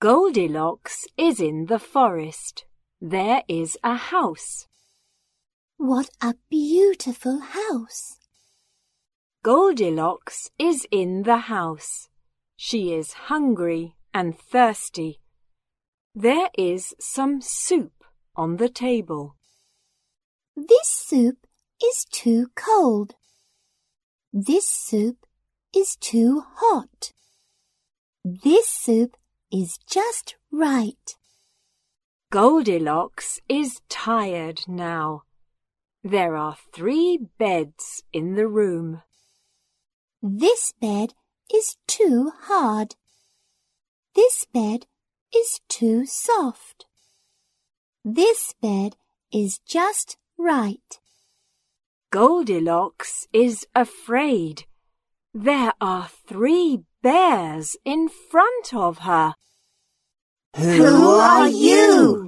Goldilocks is in the forest. There is a house. What a beautiful house! Goldilocks is in the house. She is hungry and thirsty. There is some soup on the table. This soup is too cold. This soup is too hot. This soup is just right. Goldilocks is tired now. There are 3 beds in the room. This bed is too hard. This bed is too soft. This bed is just right. Goldilocks is afraid. There are 3 bears in front of her. Who are you?